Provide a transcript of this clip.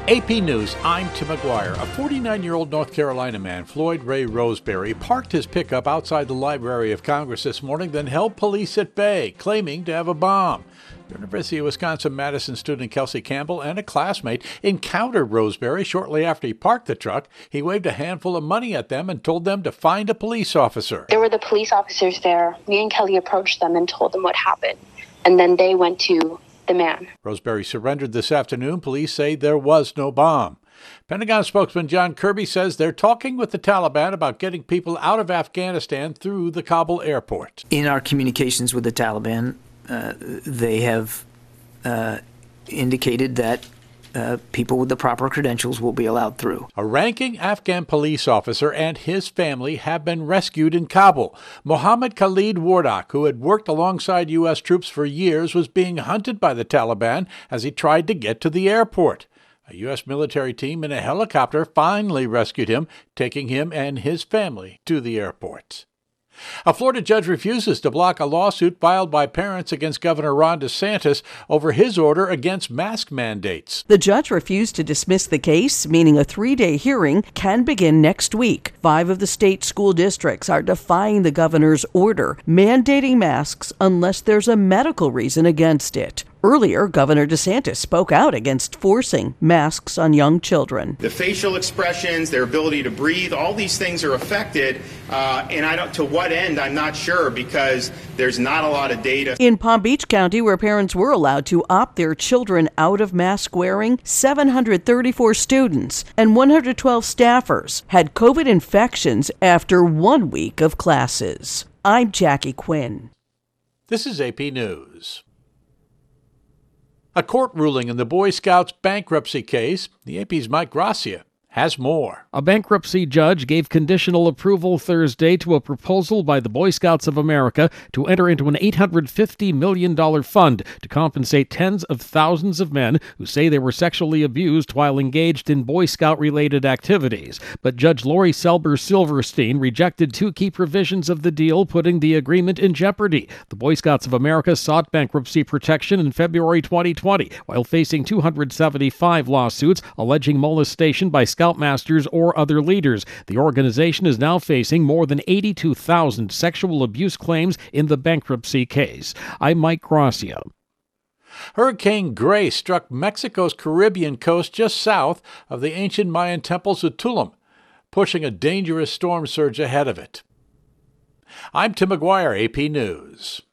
AP News, I'm Tim McGuire. A 49-year-old North Carolina man, Floyd Ray Roseberry, parked his pickup outside the Library of Congress this morning, then held police at bay, claiming to have a bomb. University of Wisconsin-Madison student Kelsey Campbell and a classmate encountered Roseberry shortly after he parked the truck. He waved a handful of money at them and told them to find a police officer. There were the police officers there. Me and Kelly approached them and told them what happened. And then they went to the man. Roseberry surrendered this afternoon. Police say there was no bomb. Pentagon spokesman John Kirby says they're talking with the Taliban about getting people out of Afghanistan through the Kabul airport. In our communications with the Taliban, they have indicated that people with the proper credentials will be allowed through. A ranking Afghan police officer and his family have been rescued in Kabul. Mohammed Khalid Wardak, who had worked alongside U.S. troops for years, was being hunted by the Taliban as he tried to get to the airport. A U.S. military team in a helicopter finally rescued him, taking him and his family to the airport. A Florida judge refuses to block a lawsuit filed by parents against Governor Ron DeSantis over his order against mask mandates. The judge refused to dismiss the case, meaning a 3-day hearing can begin next week. 5 of the state school districts are defying the governor's order, mandating masks unless there's a medical reason against it. Earlier, Governor DeSantis spoke out against forcing masks on young children. The facial expressions, their ability to breathe, all these things are affected. And to what end, I'm not sure, because there's not a lot of data. In Palm Beach County, where parents were allowed to opt their children out of mask wearing, 734 students and 112 staffers had COVID infections after 1 week of classes. I'm Jackie Quinn. This is AP News. A court ruling in the Boy Scouts bankruptcy case. The AP's Mike Gracia has more. A bankruptcy judge gave conditional approval Thursday to a proposal by the Boy Scouts of America to enter into an $850 million fund to compensate tens of thousands of men who say they were sexually abused while engaged in Boy Scout-related activities. But Judge Lori Selber Silverstein rejected 2 key provisions of the deal, putting the agreement in jeopardy. The Boy Scouts of America sought bankruptcy protection in February 2020 while facing 275 lawsuits alleging molestation by Scoutmasters or other leaders. The organization is now facing more than 82,000 sexual abuse claims in the bankruptcy case. I'm Mike Gracia. Hurricane Grace struck Mexico's Caribbean coast just south of the ancient Mayan temples of Tulum, pushing a dangerous storm surge ahead of it. I'm Tim McGuire, AP News.